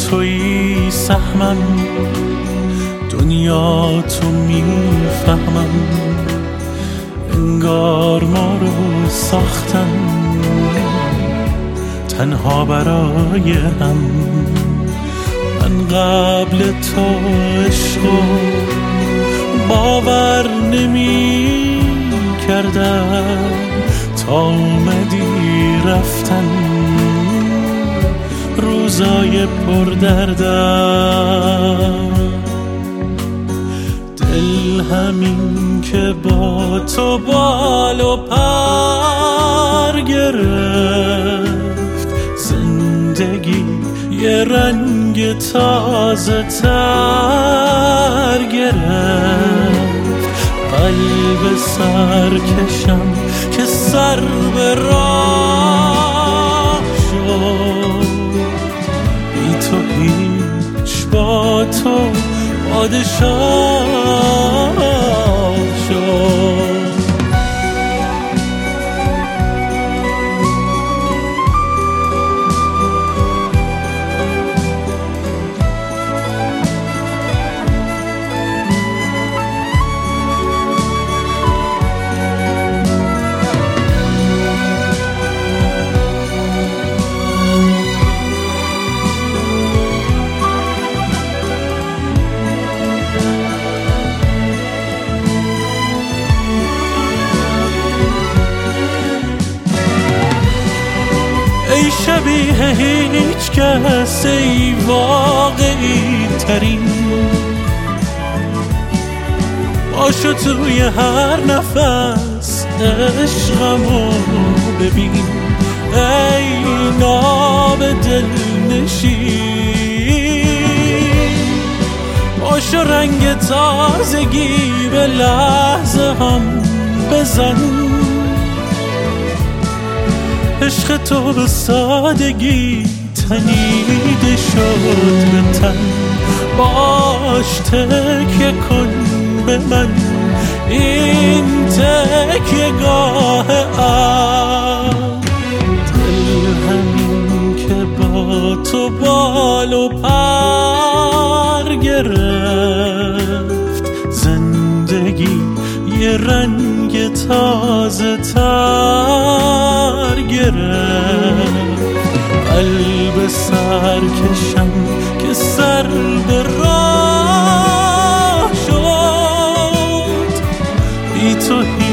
تویی سهمم، دنیا تو میفهمم، انگار ما رو ساختن تنها برای هم. من قبل تو عشقو باور نمی کردم، تا اومدی رفتن روزای پردردم. دل همین که با تو بال و پر گرفت، زندگی یه رنگ تازه تر گرفت. قلب سرکشم که سر به راه شد، بی تو هیچ با تو پادشاه شد. ای شبیه هیچ کس، ای واقعی ترین، باشو توی هر نفس عشقمو ببین. ای ناب دل نشین، باشو رنگ تازگی به لحظه هم بزن. عشق تو به سادگی تنیده شد به تن، باش تکیه کن به من، این تکیه گاه دل همین که با تو بال و پر گرفت، زندگی یه رنگ تازه تر گرفت. قلب سرکشم که سر به راه شد، بی تو